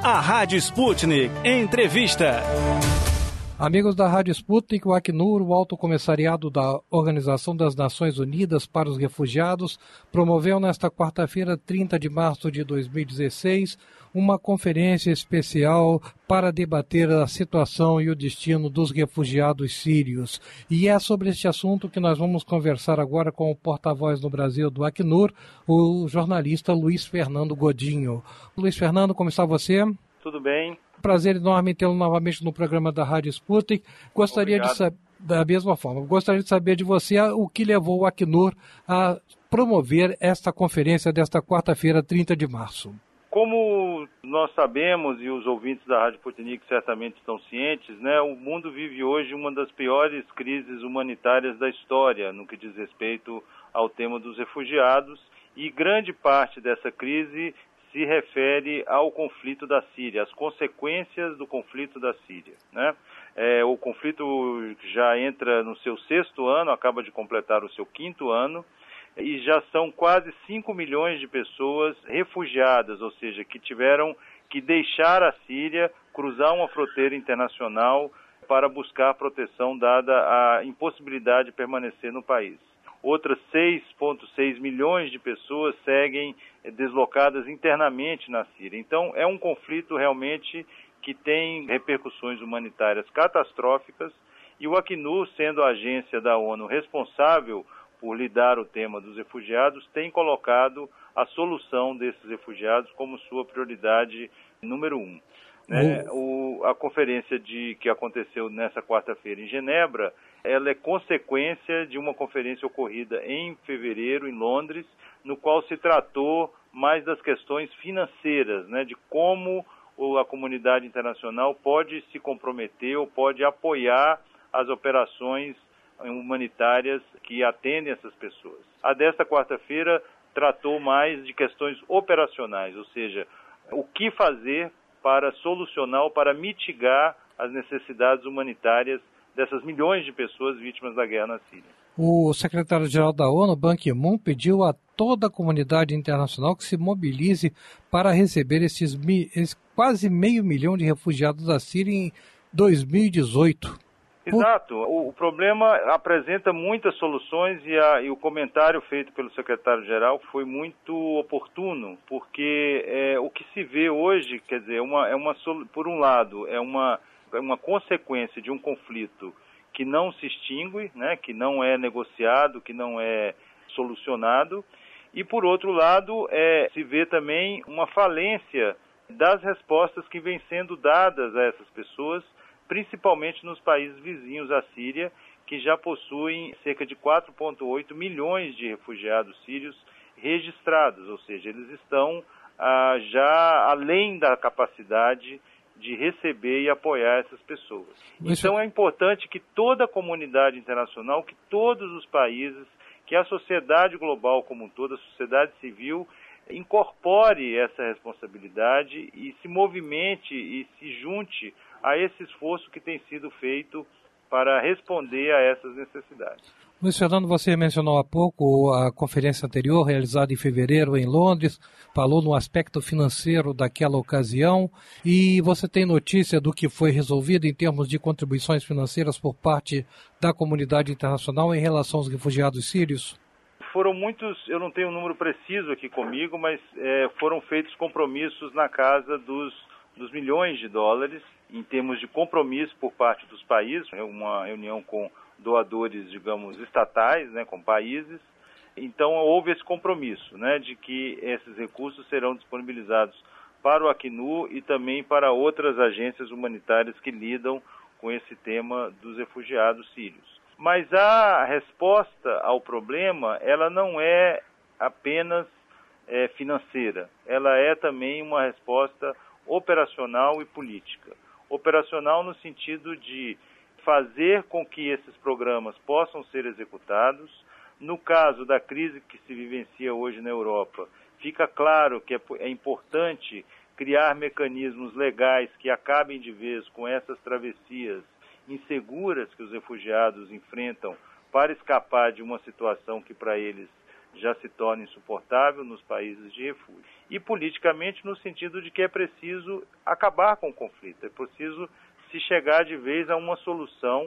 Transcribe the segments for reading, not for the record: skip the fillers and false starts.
A Rádio Sputnik Entrevista. Amigos da Rádio Sputnik, o Acnur, o Alto Comissariado da Organização das Nações Unidas para os Refugiados, promoveu nesta quarta-feira, 30 de março de 2016, uma conferência especial para debater a situação e o destino dos refugiados sírios. E é sobre este assunto que nós vamos conversar agora com o porta-voz no Brasil do Acnur, o jornalista Luiz Fernando Godinho. Luiz Fernando, como está você? Tudo bem. Prazer enorme tê-lo novamente no programa da Rádio Sputnik. Gostaria de saber, da mesma forma, gostaria de saber de você o que levou o Acnur a promover esta conferência desta quarta-feira, 30 de março. Como nós sabemos, e os ouvintes da Rádio Sputnik certamente estão cientes, né, o mundo vive hoje uma das piores crises humanitárias da história, no que diz respeito ao tema dos refugiados, e grande parte dessa crise se refere ao conflito da Síria, as consequências do conflito da Síria, né? O conflito já entra no seu 6º ano, acaba de completar o seu 5º ano, e já são quase 5 milhões de pessoas refugiadas, ou seja, que tiveram que deixar a Síria, cruzar uma fronteira internacional para buscar proteção dada a impossibilidade de permanecer no país. Outras 6,6 milhões de pessoas seguem deslocadas internamente na Síria. Então, é um conflito realmente que tem repercussões humanitárias catastróficas, e o Acnur, sendo a agência da ONU responsável por lidar o tema dos refugiados, tem colocado a solução desses refugiados como sua prioridade número 1. Né? A conferência que aconteceu nessa quarta-feira em Genebra, ela é consequência de uma conferência ocorrida em fevereiro em Londres, no qual se tratou mais das questões financeiras, né, de como a comunidade internacional pode se comprometer ou pode apoiar as operações humanitárias que atendem essas pessoas. A desta quarta-feira tratou mais de questões operacionais, ou seja, o que fazer para solucionar ou para mitigar as necessidades humanitárias dessas milhões de pessoas vítimas da guerra na Síria. O secretário-geral da ONU, Ban Ki-moon, pediu a toda a comunidade internacional que se mobilize para receber esses quase 500 mil de refugiados da Síria em 2018. Exato. O problema apresenta muitas soluções e o comentário feito pelo secretário-geral foi muito oportuno, porque o que se vê hoje, quer dizer, por um lado, é uma consequência de um conflito que não se extingue, né, que não é negociado, que não é solucionado, e por outro lado, se vê também uma falência das respostas que vêm sendo dadas a essas pessoas, principalmente nos países vizinhos à Síria, que já possuem cerca de 4,8 milhões de refugiados sírios registrados, ou seja, eles estão já além da capacidade de receber e apoiar essas pessoas. Então é importante que toda a comunidade internacional, que todos os países, que a sociedade global como um todo, a sociedade civil, incorpore essa responsabilidade e se movimente e se junte a esse esforço que tem sido feito para responder a essas necessidades. Luiz Fernando, você mencionou há pouco a conferência anterior, realizada em fevereiro em Londres, falou no aspecto financeiro daquela ocasião, e você tem notícia do que foi resolvido em termos de contribuições financeiras por parte da comunidade internacional em relação aos refugiados sírios? Foram muitos, eu não tenho um número preciso aqui comigo, mas foram feitos compromissos na casa dos milhões de dólares, em termos de compromisso por parte dos países, uma reunião com doadores, digamos, estatais, né, com países. Então houve esse compromisso, né, de que esses recursos serão disponibilizados para o Acnur e também para outras agências humanitárias que lidam com esse tema dos refugiados sírios. Mas a resposta ao problema, ela não é apenas financeira, ela é também uma resposta operacional e política. Operacional no sentido de fazer com que esses programas possam ser executados. No caso da crise que se vivencia hoje na Europa, fica claro que é importante criar mecanismos legais que acabem de vez com essas travessias inseguras que os refugiados enfrentam para escapar de uma situação que para eles já se torna insuportável nos países de refúgio. E politicamente no sentido de que é preciso acabar com o conflito, é preciso se chegar de vez a uma solução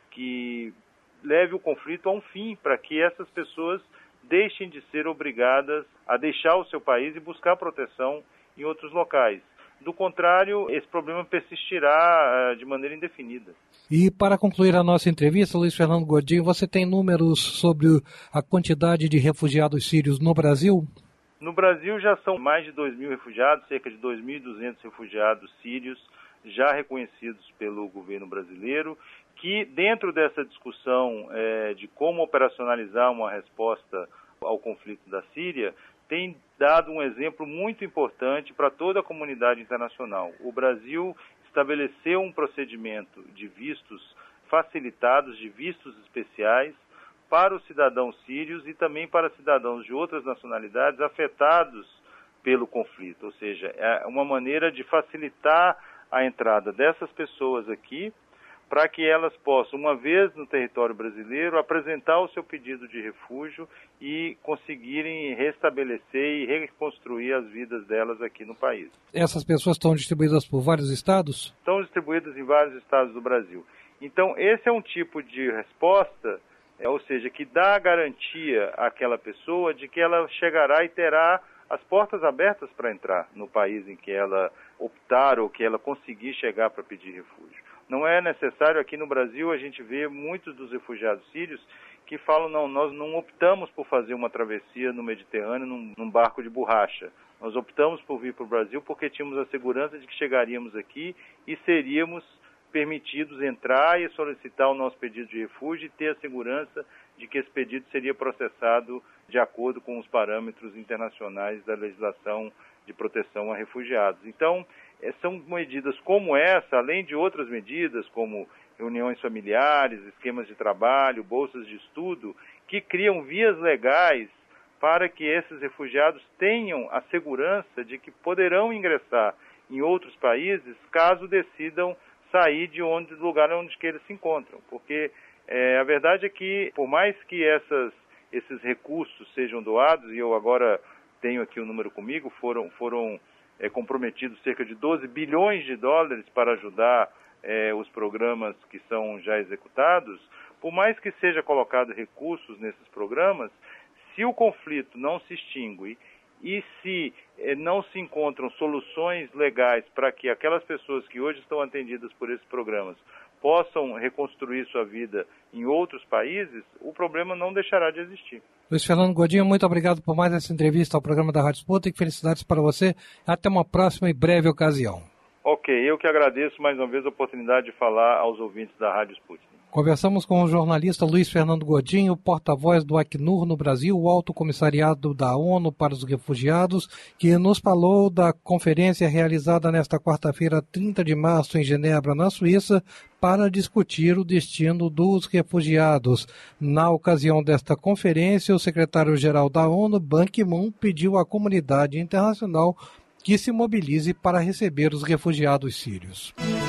que leve o conflito a um fim, para que essas pessoas deixem de ser obrigadas a deixar o seu país e buscar proteção em outros locais. Do contrário, esse problema persistirá de maneira indefinida. E para concluir a nossa entrevista, Luiz Fernando Godinho, você tem números sobre a quantidade de refugiados sírios no Brasil? No Brasil já são mais de 2.000 refugiados, cerca de 2.200 refugiados sírios já reconhecidos pelo governo brasileiro, que dentro dessa discussão de como operacionalizar uma resposta ao conflito da Síria, tem dado um exemplo muito importante para toda a comunidade internacional. O Brasil estabeleceu um procedimento de vistos facilitados, de vistos especiais, para os cidadãos sírios e também para cidadãos de outras nacionalidades afetados pelo conflito. Ou seja, é uma maneira de facilitar a entrada dessas pessoas aqui, para que elas possam, uma vez no território brasileiro, apresentar o seu pedido de refúgio e conseguirem restabelecer e reconstruir as vidas delas aqui no país. Essas pessoas estão distribuídas por vários estados? Estão distribuídas em vários estados do Brasil. Então, esse é um tipo de resposta, ou seja, que dá a garantia àquela pessoa de que ela chegará e terá as portas abertas para entrar no país em que ela optar ou que ela conseguir chegar para pedir refúgio. Não é necessário, aqui no Brasil, a gente vê muitos dos refugiados sírios que falam, não, nós não optamos por fazer uma travessia no Mediterrâneo num barco de borracha. Nós optamos por vir para o Brasil porque tínhamos a segurança de que chegaríamos aqui e seríamos permitidos entrar e solicitar o nosso pedido de refúgio e ter a segurança de que esse pedido seria processado de acordo com os parâmetros internacionais da legislação de proteção a refugiados. Então, são medidas como essa, além de outras medidas, como reuniões familiares, esquemas de trabalho, bolsas de estudo, que criam vias legais para que esses refugiados tenham a segurança de que poderão ingressar em outros países caso decidam sair do lugar onde que eles se encontram. Porque a verdade é que, por mais que esses recursos sejam doados, e eu agora tenho aqui o número comigo, foram comprometidos cerca de 12 bilhões de dólares para ajudar os programas que são já executados, por mais que seja colocado recursos nesses programas, se o conflito não se extingue e se não se encontram soluções legais para que aquelas pessoas que hoje estão atendidas por esses programas possam reconstruir sua vida em outros países, o problema não deixará de existir. Luiz Fernando Godinho, muito obrigado por mais essa entrevista ao programa da Rádio Sputnik. Felicidades para você. Até uma próxima e breve ocasião. Ok, eu que agradeço mais uma vez a oportunidade de falar aos ouvintes da Rádio Sputnik. Conversamos com o jornalista Luiz Fernando Godinho, porta-voz do Acnur no Brasil, o Alto Comissariado da ONU para os Refugiados, que nos falou da conferência realizada nesta quarta-feira, 30 de março, em Genebra, na Suíça, para discutir o destino dos refugiados. Na ocasião desta conferência, o secretário-geral da ONU, Ban Ki-moon, pediu à comunidade internacional que se mobilize para receber os refugiados sírios.